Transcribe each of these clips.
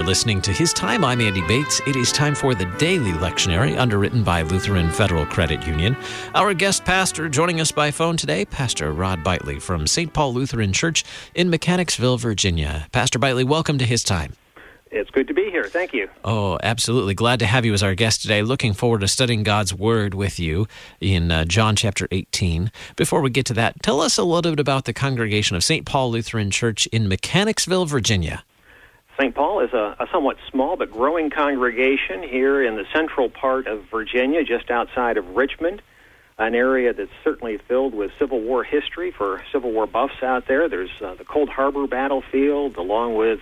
listening to His Time. I'm Andy Bates. It is time for the Daily Lectionary, underwritten by Lutheran Federal Credit Union. Our guest pastor joining us by phone today, Pastor Rod Bitely from St. Paul Lutheran Church in Mechanicsville, Virginia. Pastor Bitely, welcome to His Time. It's good to be here. Thank you. Oh, absolutely. Glad to have you as our guest today. Looking forward to studying God's Word with you in John chapter 18. Before we get to that, tell us a little bit about the congregation of St. Paul Lutheran Church in Mechanicsville, Virginia. St. Paul is a somewhat small but growing congregation here in the central part of Virginia, just outside of Richmond, an area that's certainly filled with Civil War history for Civil War buffs out there. There's the Cold Harbor battlefield, along with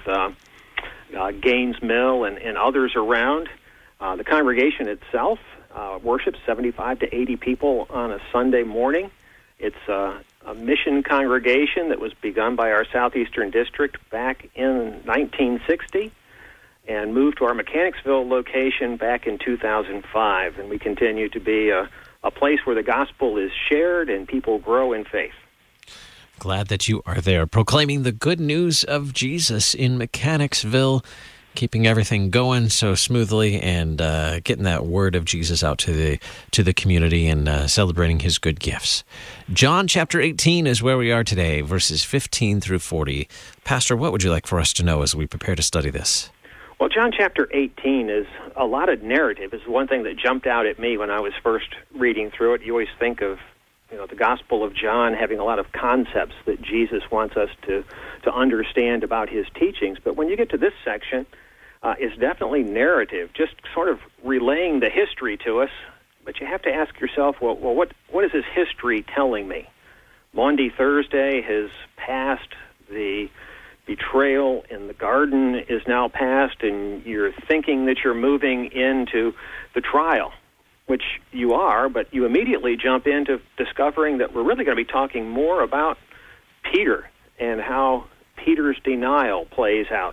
Gaines Mill and others around. The congregation itself worships 75 to 80 people on a Sunday morning. It's a mission congregation that was begun by our Southeastern District back in 1960 and moved to our Mechanicsville location back in 2005. And we continue to be a place where the gospel is shared and people grow in faith. Glad that you are there, proclaiming the good news of Jesus in Mechanicsville, keeping everything going so smoothly and getting that word of Jesus out to the community and celebrating his good gifts. John chapter 18 is where we are today, verses 15 through 40. Pastor, what would you like for us to know as we prepare to study this? Well, John chapter 18 is a lot of narrative. It's one thing that jumped out at me when I was first reading through it. You always think of the Gospel of John having a lot of concepts that Jesus wants us to understand about his teachings. But when you get to this section, it's definitely narrative, just sort of relaying the history to us. But you have to ask yourself, well, what is this history telling me? Maundy Thursday has passed. The betrayal in the garden is now past, and you're thinking that you're moving into the trial, which you are, but you immediately jump into discovering that we're really going to be talking more about Peter and how Peter's denial plays out,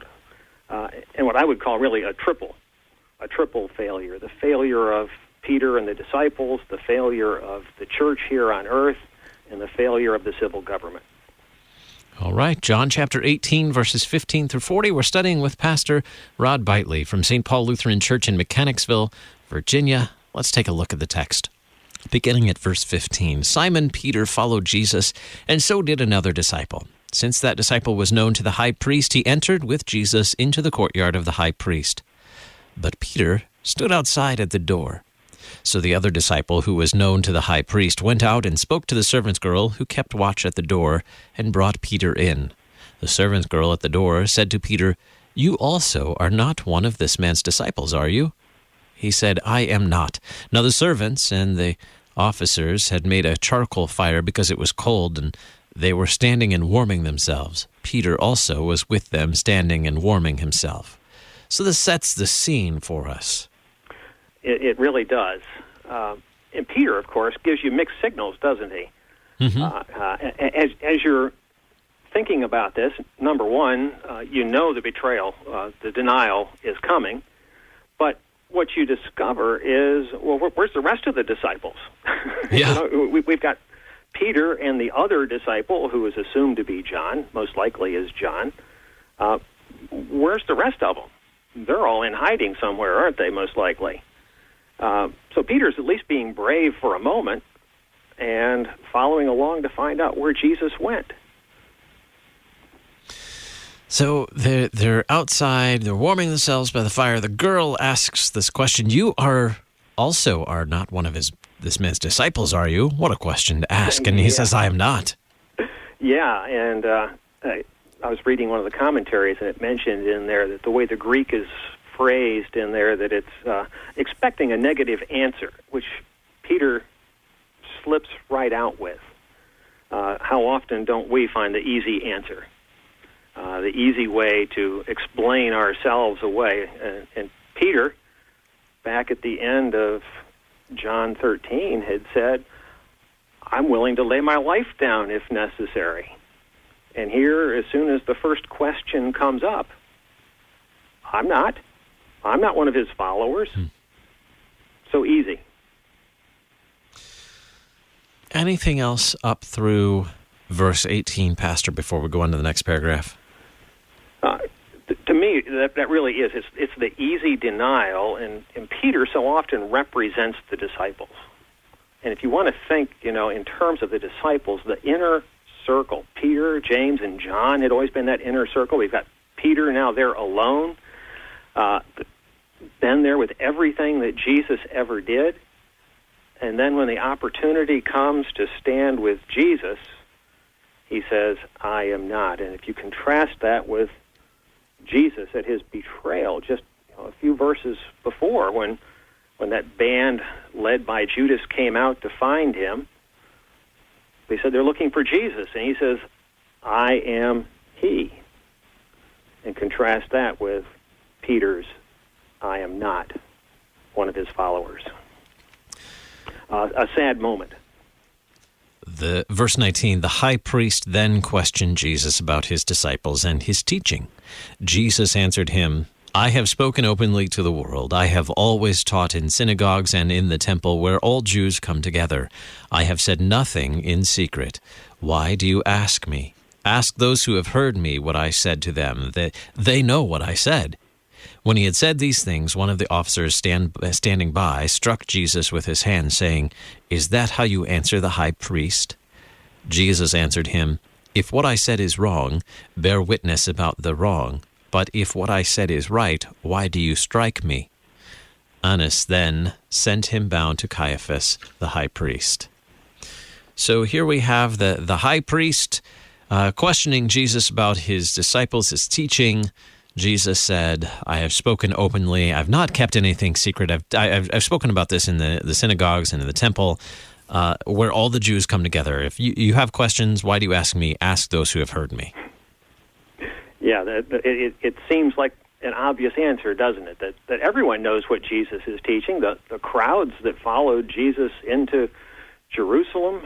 and what I would call really a triple failure. The failure of Peter and the disciples, the failure of the church here on earth, and the failure of the civil government. All right, John chapter 18, verses 15 through 40. We're studying with Pastor Rod Bitely from St. Paul Lutheran Church in Mechanicsville, Virginia. Let's take a look at the text. Beginning at verse 15, Simon Peter followed Jesus, and so did another disciple. Since that disciple was known to the high priest, he entered with Jesus into the courtyard of the high priest. But Peter stood outside at the door. So the other disciple, who was known to the high priest, went out and spoke to the servant's girl, who kept watch at the door, and brought Peter in. The servant's girl at the door said to Peter, "You also are not one of this man's disciples, are you?" He said, "I am not." Now the servants and the officers had made a charcoal fire because it was cold, and they were standing and warming themselves. Peter also was with them, standing and warming himself. So this sets the scene for us. It really does. And Peter, of course, gives you mixed signals, doesn't he? Mm-hmm. As you're thinking about this, number one, the betrayal, the denial is coming, but what you discover is, well, where's the rest of the disciples? Yeah. We've got Peter and the other disciple, who is assumed to be John, most likely is John. Where's the rest of them? They're all in hiding somewhere, aren't they, most likely? So Peter's at least being brave for a moment and following along to find out where Jesus went. So they're outside, they're warming themselves by the fire. The girl asks this question, "You are not one of this man's disciples, are you?" What a question to ask. And he says, "I am not." Yeah, and I was reading one of the commentaries, and it mentioned in there that the way the Greek is phrased in there, that it's expecting a negative answer, which Peter slips right out with. How often don't we find the easy answer? The easy way to explain ourselves away. And Peter, back at the end of John 13, had said, "I'm willing to lay my life down if necessary." And here, as soon as the first question comes up, I'm not one of his followers. So easy. Anything else up through verse 18, Pastor, before we go on to the next paragraph? To me, that really is. It's the easy denial, and Peter so often represents the disciples. And if you want to think, in terms of the disciples, the inner circle, Peter, James, and John had always been that inner circle. We've got Peter now there alone, been there with everything that Jesus ever did. And then when the opportunity comes to stand with Jesus, he says, I am not. And if you contrast that with Jesus at his betrayal, just a few verses before, when that band led by Judas came out to find him, they said they're looking for Jesus. And he says, I am he. And contrast that with Peter's, I am not, one of his followers. A sad moment. Verse 19, the high priest then questioned Jesus about his disciples and his teaching. Jesus answered him, I have spoken openly to the world. I have always taught in synagogues and in the temple where all Jews come together. I have said nothing in secret. Why do you ask me? Ask those who have heard me what I said to them. They know what I said. When he had said these things, one of the officers standing by struck Jesus with his hand, saying, Is that how you answer the high priest? Jesus answered him, If what I said is wrong, bear witness about the wrong. But if what I said is right, why do you strike me? Annas then sent him bound to Caiaphas, the high priest. So here we have the high priest questioning Jesus about his disciples, his teaching. Jesus said, I have spoken openly. I've not kept anything secret. I've spoken about this in the synagogues and in the temple, where all the Jews come together. If you have questions, why do you ask me? Ask those who have heard me. Yeah, it seems like an obvious answer, doesn't it? That everyone knows what Jesus is teaching. The crowds that followed Jesus into Jerusalem,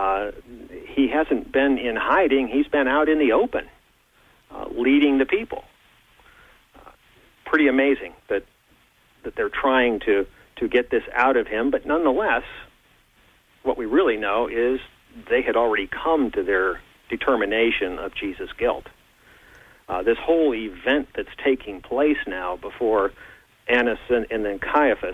he hasn't been in hiding. He's been out in the open, leading the people. Pretty amazing that they're trying to get this out of him, but nonetheless, what we really know is they had already come to their determination of Jesus' guilt. This whole event that's taking place now before Annas and then Caiaphas,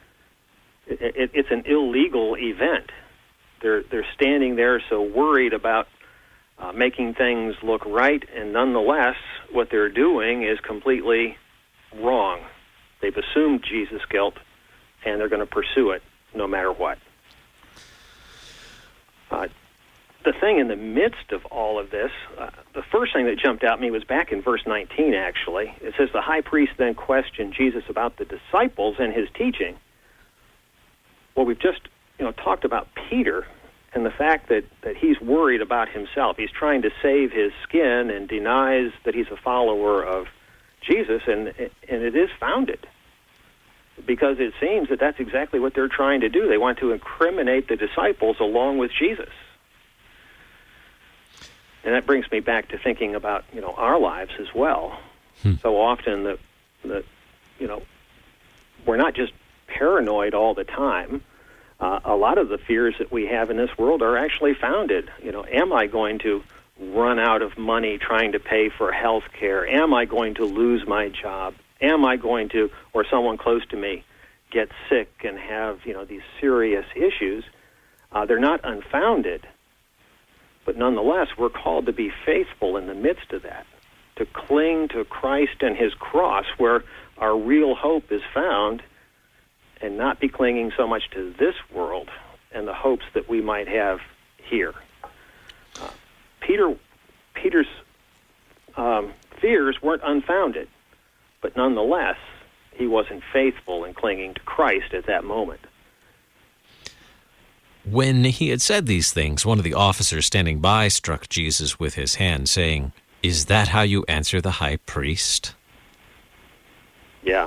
it's an illegal event. They're standing there so worried about making things look right, and nonetheless, what they're doing is completely wrong. They've assumed Jesus' guilt, and they're going to pursue it no matter what. The thing in the midst of all of this, the first thing that jumped out at me was back in verse 19, actually. It says, the high priest then questioned Jesus about the disciples and his teaching. Well, we've just talked about Peter and the fact that he's worried about himself. He's trying to save his skin and denies that he's a follower of Jesus, and it is founded, because it seems that that's exactly what they're trying to do. They want to incriminate the disciples along with Jesus. And that brings me back to thinking about, our lives as well. So often that we're not just paranoid all the time. A lot of the fears that we have in this world are actually founded. Am I going to run out of money trying to pay for health care? Am I going to lose my job? Am I going to, or someone close to me, get sick and have, these serious issues? They're not unfounded. But nonetheless, we're called to be faithful in the midst of that, to cling to Christ and his cross, where our real hope is found, and not be clinging so much to this world and the hopes that we might have here. Peter's fears weren't unfounded, but nonetheless, he wasn't faithful in clinging to Christ at that moment. When he had said these things, one of the officers standing by struck Jesus with his hand, saying, Is that how you answer the high priest? Yeah.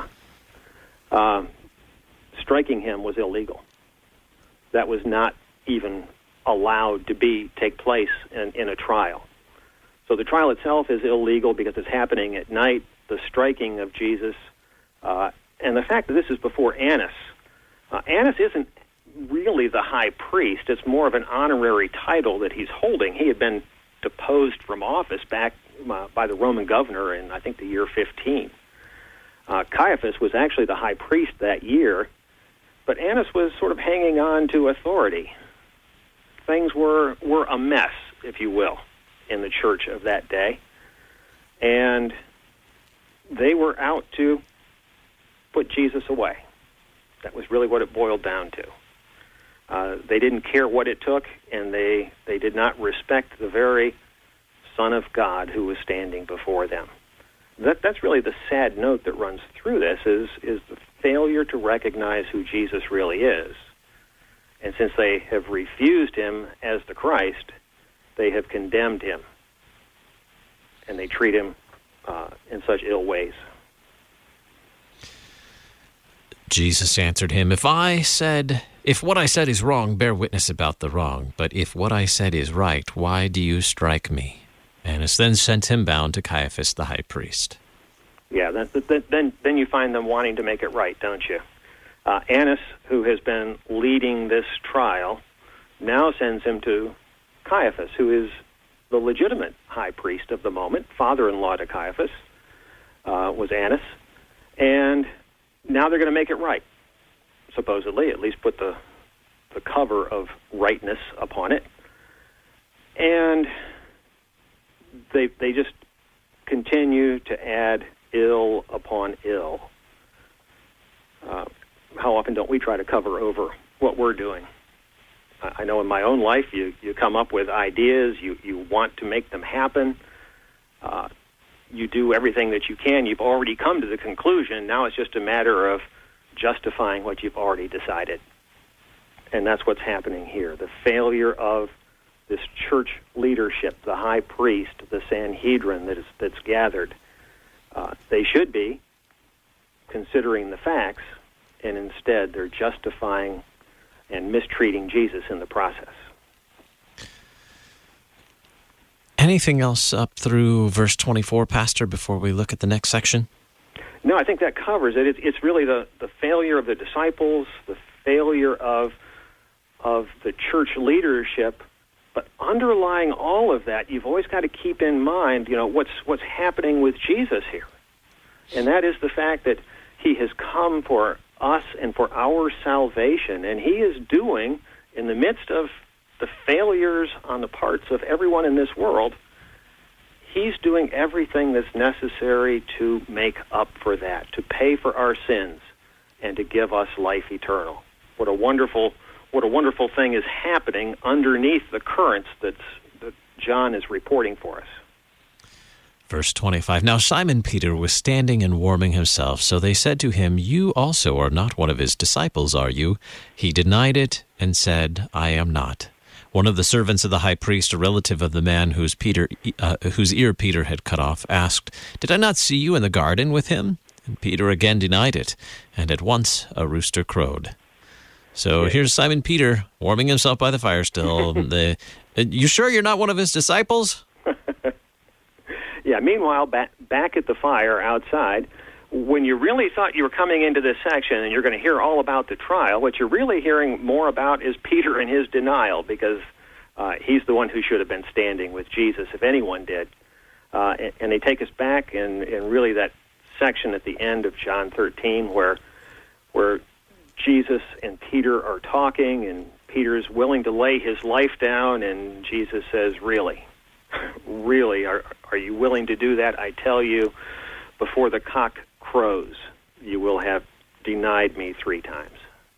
Striking him was illegal. That was not even allowed to take place in a trial. So the trial itself is illegal because it's happening at night, the striking of Jesus, and the fact that this is before Annas. Annas isn't really the high priest. It's more of an honorary title that he's holding. He had been deposed from office back by the Roman governor in, I think, the year 15. Caiaphas was actually the high priest that year, but Annas was sort of hanging on to authority. Things were a mess, if you will, in the church of that day, and they were out to put Jesus away. That was really what it boiled down to. They didn't care what it took, and they did not respect the very Son of God who was standing before them. That's really the sad note that runs through this, is the failure to recognize who Jesus really is. And since they have refused him as the Christ, they have condemned him, and they treat him in such ill ways. Jesus answered him, If what I said is wrong, bear witness about the wrong. But if what I said is right, why do you strike me? Annas then sent him bound to Caiaphas the high priest. Yeah, then you find them wanting to make it right, don't you? Annas, who has been leading this trial, now sends him to Caiaphas, who is the legitimate high priest of the moment. Father-in-law to Caiaphas was Annas. And now they're going to make it right, supposedly, at least put the cover of rightness upon it. And they just continue to add ill upon ill. How often don't we try to cover over what we're doing? I know in my own life, you come up with ideas, you want to make them happen, you do everything that you can. You've already come to the conclusion. Now it's just a matter of justifying what you've already decided. And that's what's happening here. The failure of this church leadership, the high priest, the Sanhedrin that's gathered. They should be considering the facts, and instead they're justifying and mistreating Jesus in the process. Anything else up through verse 24, Pastor, before we look at the next section? No, I think that covers it. It's really the failure of the disciples, the failure of the church leadership. But underlying all of that, you've always got to keep in mind, what's happening with Jesus here. And that is the fact that he has come for us and for our salvation. And he is doing, in the midst of the failures on the parts of everyone in this world, he's doing everything that's necessary to make up for that, to pay for our sins, and to give us life eternal. What a wonderful thing is happening underneath the currents that John is reporting for us. Verse 25, Now Simon Peter was standing and warming himself, so they said to him, You also are not one of his disciples, are you? He denied it and said, I am not. One of the servants of the high priest, a relative of the man whose ear Peter had cut off, asked, Did I not see you in the garden with him? And Peter again denied it, and at once a rooster crowed. So here's Simon Peter warming himself by the fire still. You sure you're not one of his disciples? Yeah, meanwhile, back at the fire outside, when you really thought you were coming into this section and you're going to hear all about the trial, what you're really hearing more about is Peter and his denial, because he's the one who should have been standing with Jesus, if anyone did. And they take us back in really that section at the end of John 13 where Jesus and Peter are talking, and Peter's willing to lay his life down, and Jesus says, Really? Really? Are you willing to do that? I tell you, before the cock crows, you will have denied me 3 times.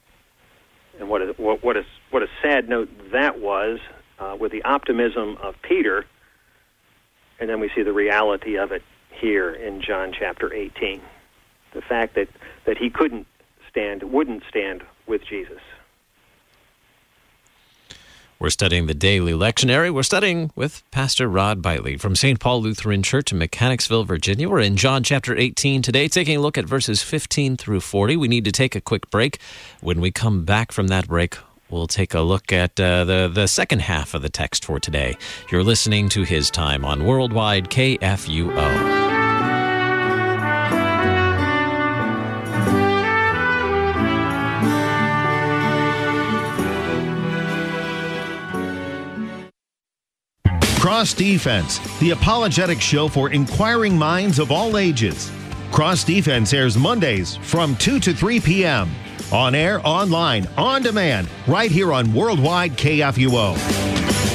And what a sad note that was, with the optimism of Peter, and then we see the reality of it here in John chapter 18. The fact that he wouldn't stand with Jesus. We're studying the Daily Lectionary. We're studying with Pastor Rod Bitely from St. Paul Lutheran Church in Mechanicsville, Virginia. We're in John chapter 18 today, taking a look at verses 15 through 40. We need to take a quick break. When we come back from that break, we'll take a look at the second half of the text for today. You're listening to His Time on Worldwide KFUO. Cross Defense, the apologetic show for inquiring minds of all ages. Cross Defense airs Mondays from 2 to 3 p.m. On air, online, on demand, right here on Worldwide KFUO.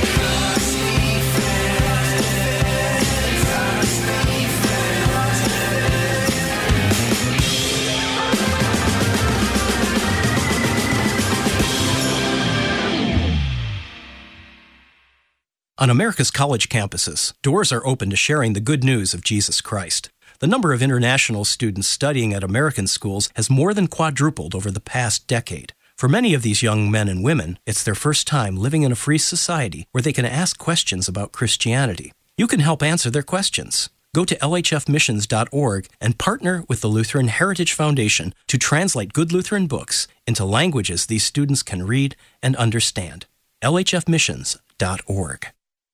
On America's college campuses, doors are open to sharing the good news of Jesus Christ. The number of international students studying at American schools has more than quadrupled over the past decade. For many of these young men and women, it's their first time living in a free society where they can ask questions about Christianity. You can help answer their questions. Go to lhfmissions.org and partner with the Lutheran Heritage Foundation to translate good Lutheran books into languages these students can read and understand. lhfmissions.org.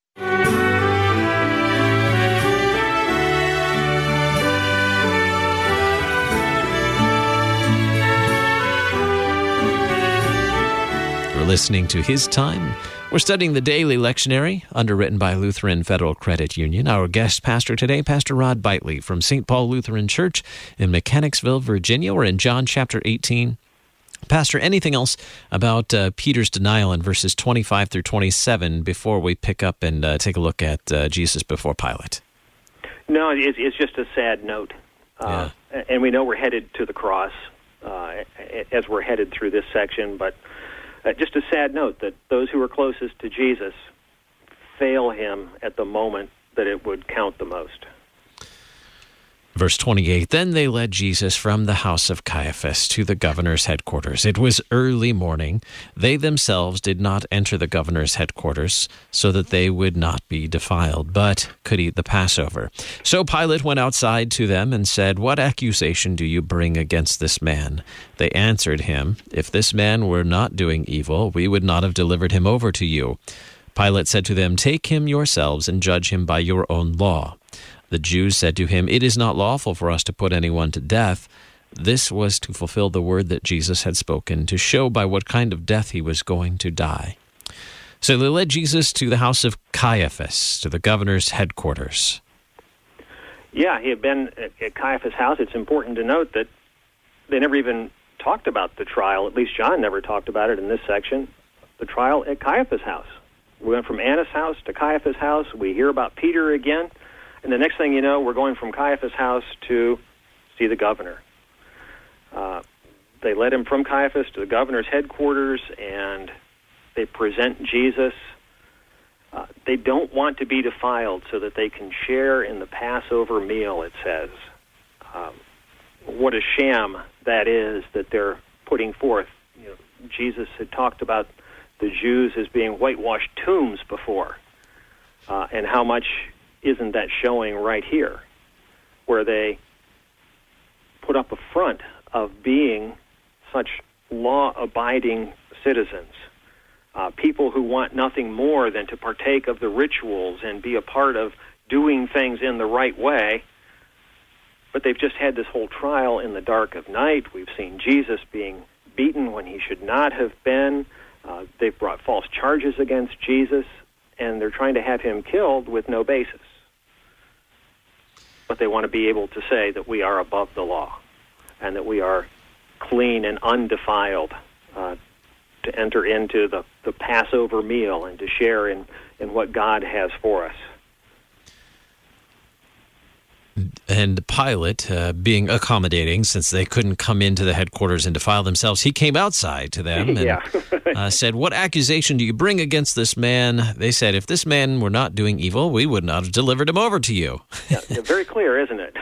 We're listening to His Time. We're studying the Daily Lectionary, underwritten by Lutheran Federal Credit Union. Our guest pastor today, Pastor Rod Bitely from St. Paul Lutheran Church in Mechanicsville, Virginia. We're in John chapter 18. Pastor, anything else about Peter's denial in verses 25 through 27 before we pick up and take a look at Jesus before Pilate? No, it's just a sad note. And we know we're headed to the cross as we're headed through this section, but just a sad note that those who are closest to Jesus fail him at the moment that it would count the most. Verse 28, Then they led Jesus from the house of Caiaphas to the governor's headquarters. It was early morning. They themselves did not enter the governor's headquarters so that they would not be defiled, but could eat the Passover. So Pilate went outside to them and said, What accusation do you bring against this man? They answered him, If this man were not doing evil, we would not have delivered him over to you. Pilate said to them, Take him yourselves and judge him by your own law. The Jews said to him, It is not lawful for us to put anyone to death. This was to fulfill the word that Jesus had spoken, to show by what kind of death he was going to die. So they led Jesus to the house of Caiaphas, to the governor's headquarters. Yeah, he had been at Caiaphas' house. It's important to note that they never even talked about the trial. At least John never talked about it in this section. The trial at Caiaphas' house. We went from Annas' house to Caiaphas' house. We hear about Peter again. And the next thing you know, we're going from Caiaphas' house to see the governor. They led him from Caiaphas to the governor's headquarters, and they present Jesus. They don't want to be defiled so that they can share in the Passover meal, it says. What a sham that is that they're putting forth. You know, Jesus had talked about the Jews as being whitewashed tombs before, and how much isn't that showing right here, where they put up a front of being such law-abiding citizens, people who want nothing more than to partake of the rituals and be a part of doing things in the right way. But they've just had this whole trial in the dark of night. We've seen Jesus being beaten when he should not have been. They've brought false charges against Jesus, and they're trying to have him killed with no basis. But they want to be able to say that we are above the law and that we are clean and undefiled to enter into the Passover meal and to share in what God has for us. And Pilate, being accommodating, since they couldn't come into the headquarters and defile themselves, he came outside to them and said, What accusation do you bring against this man? They said, If this man were not doing evil, we would not have delivered him over to you. Yeah, very clear, isn't it?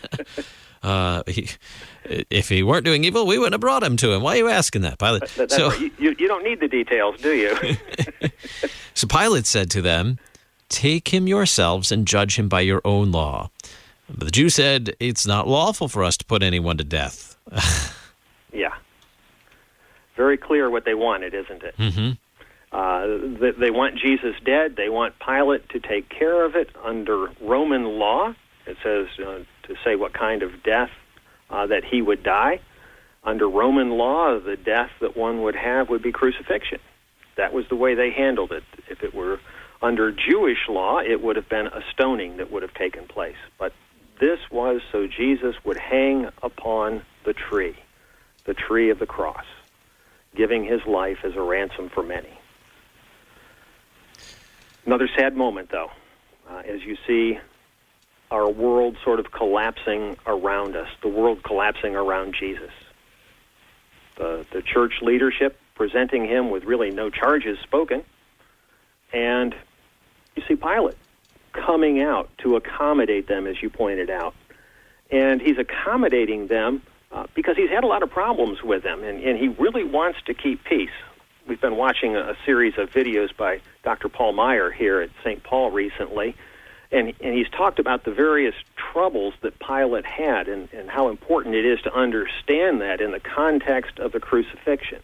If he weren't doing evil, we wouldn't have brought him to him. Why are you asking that, Pilate? That's right. You don't need the details, do you? So Pilate said to them, Take him yourselves and judge him by your own law. But the Jews said, It's not lawful for us to put anyone to death. Yeah. Very clear what they wanted, isn't it? Mm-hmm. They want Jesus dead. They want Pilate to take care of it under Roman law. It says to say what kind of death that he would die. Under Roman law, the death that one would have would be crucifixion. That was the way they handled it. If it were Under Jewish law, it would have been a stoning that would have taken place. But this was so Jesus would hang upon the tree of the cross, giving his life as a ransom for many. Another sad moment, though, as you see our world sort of collapsing around us, the world collapsing around Jesus. The church leadership presenting him with really no charges spoken, and you see Pilate coming out to accommodate them, as you pointed out. And he's accommodating them because he's had a lot of problems with them, and he really wants to keep peace. We've been watching a series of videos by Dr. Paul Meyer here at St. Paul recently, and he's talked about the various troubles that Pilate had and how important it is to understand that in the context of the crucifixion.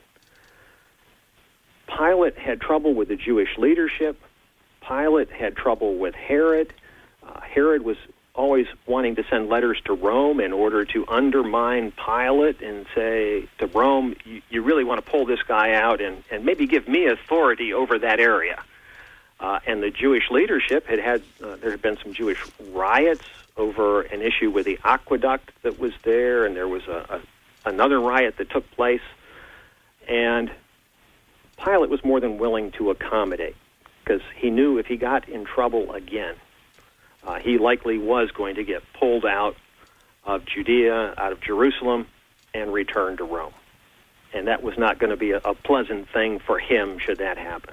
Pilate had trouble with the Jewish leadership. Pilate had trouble with Herod. Herod was always wanting to send letters to Rome in order to undermine Pilate and say to Rome, you really want to pull this guy out and maybe give me authority over that area. And the Jewish leadership there had been some Jewish riots over an issue with the aqueduct that was there, and there was another riot that took place. And Pilate was more than willing to accommodate, because he knew if he got in trouble again, he likely was going to get pulled out of Judea, out of Jerusalem, and returned to Rome. And that was not going to be a pleasant thing for him should that happen.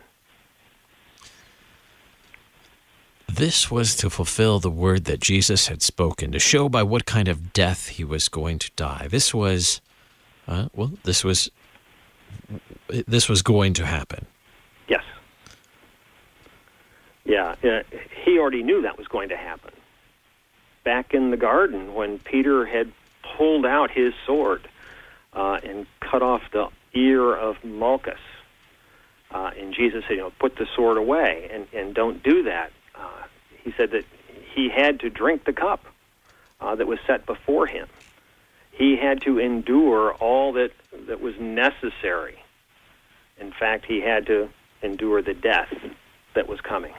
This was to fulfill the word that Jesus had spoken, to show by what kind of death he was going to die. This was going to happen. Yes. Yeah, he already knew that was going to happen. Back in the garden, when Peter had pulled out his sword and cut off the ear of Malchus, and Jesus said, put the sword away and don't do that. He said that he had to drink the cup that was set before him. He had to endure all that was necessary. In fact, he had to endure the death that was coming.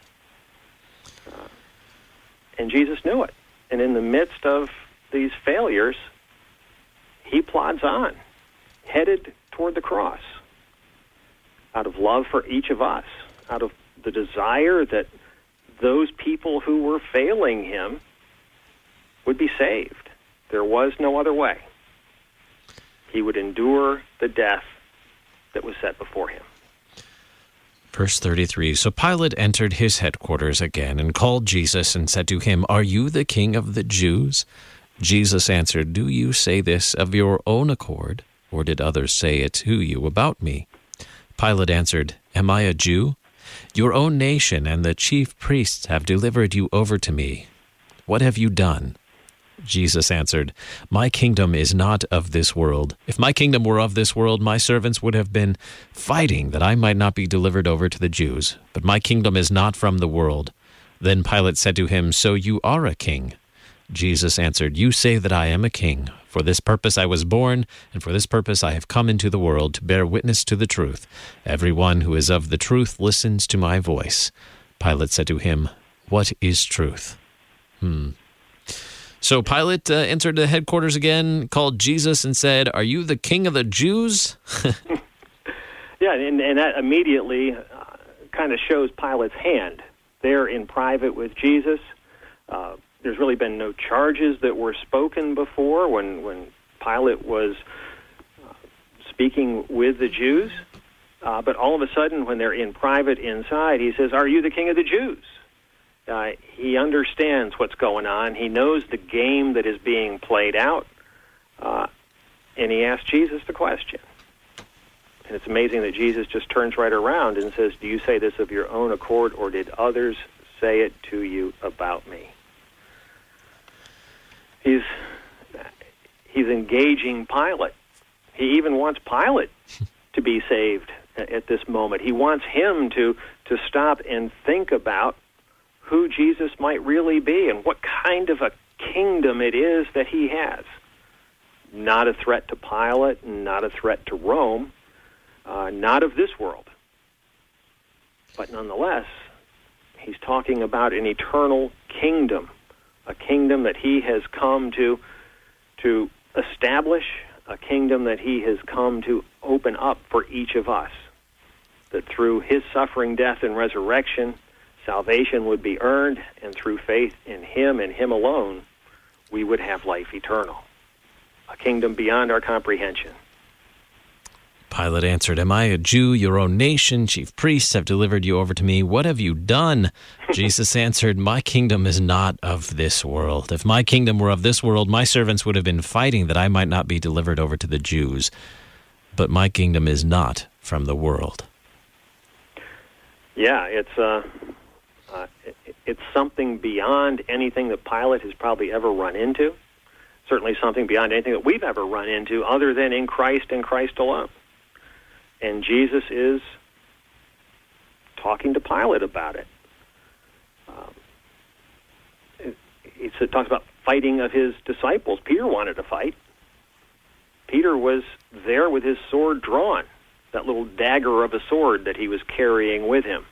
And Jesus knew it. And in the midst of these failures, he plods on, headed toward the cross, out of love for each of us, out of the desire that those people who were failing him would be saved. There was no other way. He would endure the death that was set before him. Verse 33, So Pilate entered his headquarters again and called Jesus and said to him, Are you the king of the Jews? Jesus answered, Do you say this of your own accord, or did others say it to you about me? Pilate answered, Am I a Jew? Your own nation and the chief priests have delivered you over to me. What have you done? Jesus answered, My kingdom is not of this world. If my kingdom were of this world, my servants would have been fighting that I might not be delivered over to the Jews. But my kingdom is not from the world. Then Pilate said to him, So you are a king? Jesus answered, You say that I am a king. For this purpose I was born, and for this purpose I have come into the world, to bear witness to the truth. Everyone who is of the truth listens to my voice. Pilate said to him, What is truth? So Pilate entered the headquarters again, called Jesus and said, Are you the king of the Jews? Yeah, and that immediately kind of shows Pilate's hand there in private with Jesus. There's really been no charges that were spoken before when Pilate was speaking with the Jews. But all of a sudden, when they're in private inside, he says, Are you the king of the Jews? He understands what's going on. He knows the game that is being played out. And he asks Jesus the question. And it's amazing that Jesus just turns right around and says, Do you say this of your own accord, or did others say it to you about me? He's engaging Pilate. He even wants Pilate to be saved at this moment. He wants him to stop and think about who Jesus might really be and what kind of a kingdom it is that he has. Not a threat to Pilate, not a threat to Rome, not of this world. But nonetheless, He's talking about an eternal kingdom, a kingdom that he has come to establish, a kingdom that he has come to open up for each of us, that through his suffering, death, and resurrection, salvation would be earned, and through faith in him and him alone, we would have life eternal, a kingdom beyond our comprehension. Pilate answered, "Am I a Jew? Your own nation, chief priests have delivered you over to me. What have you done?" Jesus answered, "My kingdom is not of this world. If my kingdom were of this world, my servants would have been fighting that I might not be delivered over to the Jews. But my kingdom is not from the world." Yeah, it's something beyond anything that Pilate has probably ever run into, certainly something beyond anything that we've ever run into other than in Christ and Christ alone. And Jesus is talking to Pilate about it. It talks about fighting of his disciples. Peter wanted to fight. Peter was there with his sword drawn, that little dagger of a sword that he was carrying with him.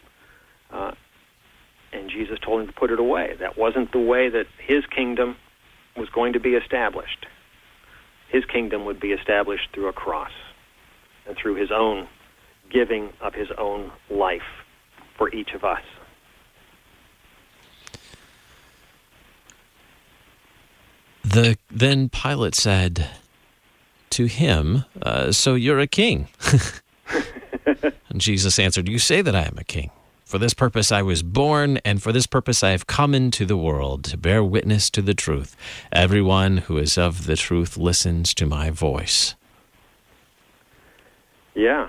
And Jesus told him to put it away. That wasn't the way that his kingdom was going to be established. His kingdom would be established through a cross and through his own giving of his own life for each of us. Then Pilate said to him, "So you're a king?" And Jesus answered, "You say that I am a king. For this purpose I was born, and for this purpose I have come into the world, to bear witness to the truth. Everyone who is of the truth listens to my voice." Yeah.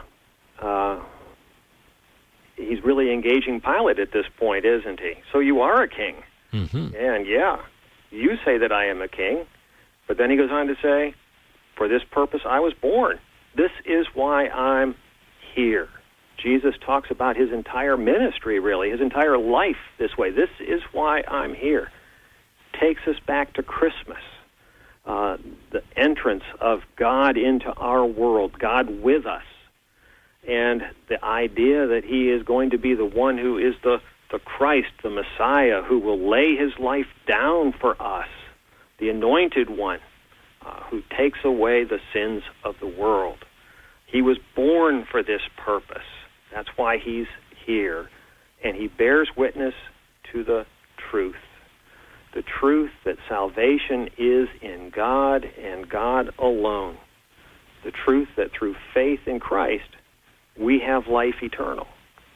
He's really engaging Pilate at this point, isn't he? So you are a king. Mm-hmm. And yeah, you say that I am a king. But then he goes on to say, for this purpose I was born. This is why I'm here. Jesus talks about his entire ministry, really, his entire life this way. This is why I'm here. Takes us back to Christmas, the entrance of God into our world, God with us, and the idea that he is going to be the one who is the Christ, the Messiah, who will lay his life down for us, the anointed one, who takes away the sins of the world. He was born for this purpose. That's why he's here. And he bears witness to the truth that salvation is in God and God alone. The truth that through faith in Christ, we have life eternal.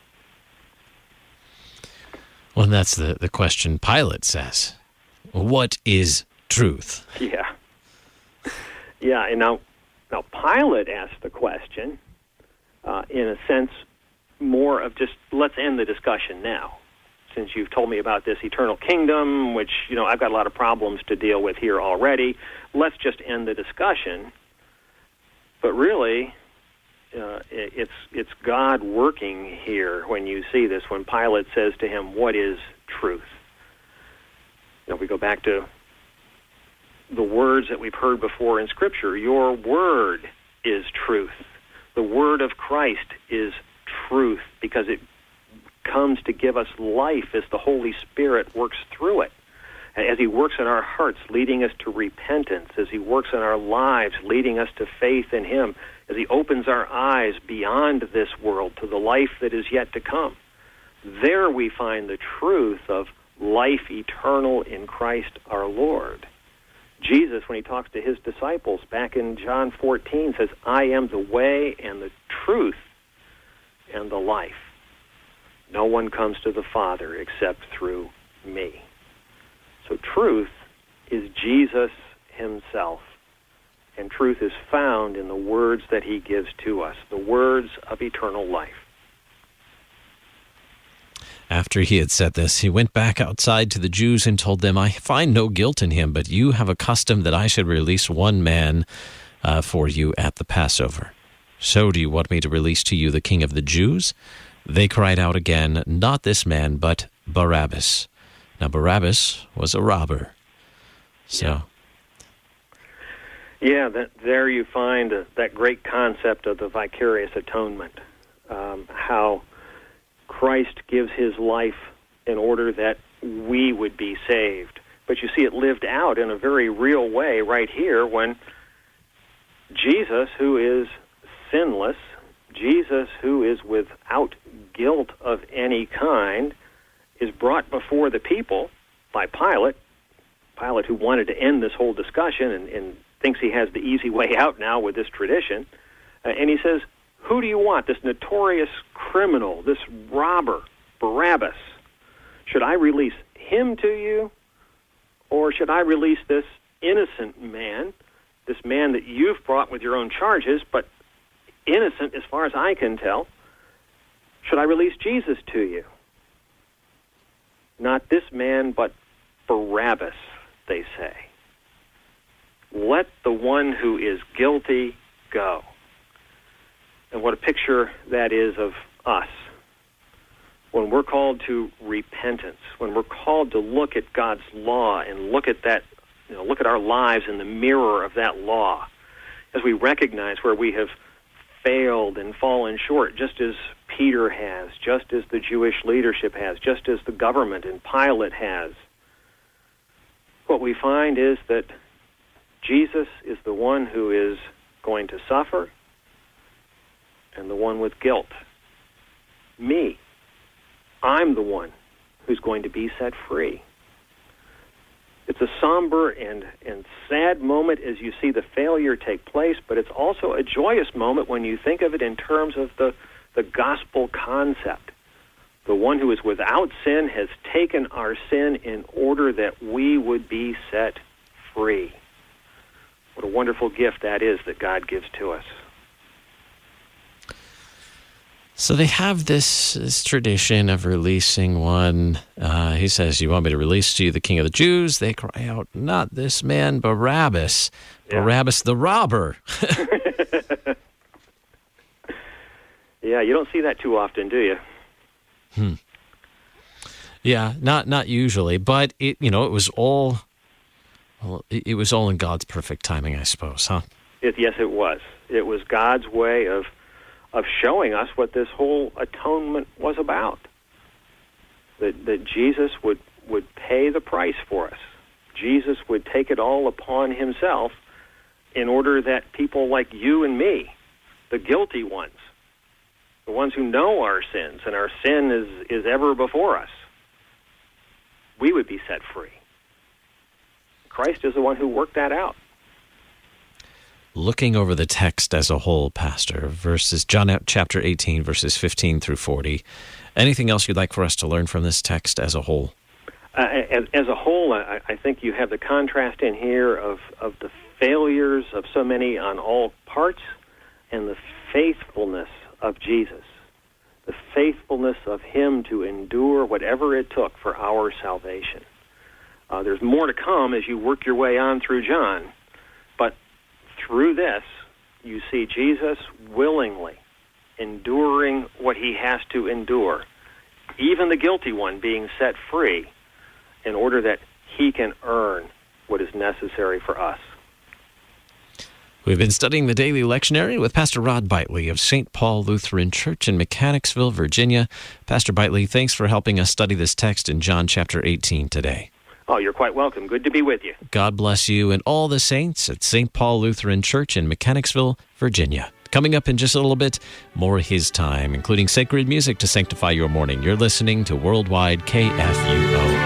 Well, and that's the question Pilate says. What is truth? Yeah. Yeah, and now Pilate asked the question, in a sense, more of just, let's end the discussion now. Since you've told me about this eternal kingdom, which, I've got a lot of problems to deal with here already, let's just end the discussion. But really, it's God working here when you see this, when Pilate says to him, what is truth? We go back to the words that we've heard before in Scripture. Your word is truth. The word of Christ is truth because it comes to give us life as the Holy Spirit works through it. As he works in our hearts, leading us to repentance, as he works in our lives, leading us to faith in him, as he opens our eyes beyond this world to the life that is yet to come. There we find the truth of life eternal in Christ our Lord. Jesus, when he talks to his disciples back in John 14, says, I am the way and the truth and the life. No one comes to the Father except through me. So truth is Jesus himself. And truth is found in the words that he gives to us, the words of eternal life. After he had said this, he went back outside to the Jews and told them, I find no guilt in him, but you have a custom that I should release one man for you at the Passover. So do you want me to release to you the king of the Jews? They cried out again, not this man, but Barabbas. Now Barabbas was a robber. So... Yeah, there you find that great concept of the vicarious atonement, how Christ gives his life in order that we would be saved. But you see it lived out in a very real way right here when Jesus, who is sinless, Jesus, who is without guilt of any kind, is brought before the people by Pilate. Pilate, who wanted to end this whole discussion and thinks he has the easy way out now with this tradition. And he says, who do you want, this notorious criminal, this robber, Barabbas? Should I release him to you, or should I release this innocent man, this man that you've brought with your own charges, but innocent as far as I can tell? Should I release Jesus to you? Not this man, but Barabbas, they say. Let the one who is guilty go. And what a picture that is of us. When we're called to repentance, when we're called to look at God's law and look at that, look at our lives in the mirror of that law, as we recognize where we have failed and fallen short, just as Peter has, just as the Jewish leadership has, just as the government and Pilate has, what we find is that Jesus is the one who is going to suffer and the one with guilt. Me. I'm the one who's going to be set free. It's a somber and sad moment as you see the failure take place, but it's also a joyous moment when you think of it in terms of the gospel concept. The one who is without sin has taken our sin in order that we would be set free. What a wonderful gift that is that God gives to us. So they have this tradition of releasing one. He says, you want me to release to you the King of the Jews? They cry out, not this man, Barabbas. Yeah. Barabbas the robber. Yeah, you don't see that too often, do you? Yeah, not usually, but it was all in God's perfect timing, I suppose, huh? Yes, it was. It was God's way of showing us what this whole atonement was about. That Jesus would pay the price for us. Jesus would take it all upon himself in order that people like you and me, the guilty ones, the ones who know our sins, and our sin is ever before us, we would be set free. Christ is the one who worked that out. Looking over the text as a whole, Pastor, John chapter 18, verses 15 through 40, anything else you'd like for us to learn from this text as a whole? As a whole, I think you have the contrast in here of the failures of so many on all parts and the faithfulness of Jesus, the faithfulness of him to endure whatever it took for our salvation. There's more to come as you work your way on through John, but through this, you see Jesus willingly enduring what he has to endure, even the guilty one being set free, in order that he can earn what is necessary for us. We've been studying the Daily Lectionary with Pastor Rod Bitely of St. Paul Lutheran Church in Mechanicsville, Virginia. Pastor Bitely, thanks for helping us study this text in John chapter 18 today. Oh, you're quite welcome. Good to be with you. God bless you and all the saints at St. Paul Lutheran Church in Mechanicsville, Virginia. Coming up in just a little bit, more His Time, including sacred music to sanctify your morning. You're listening to Worldwide KFUO.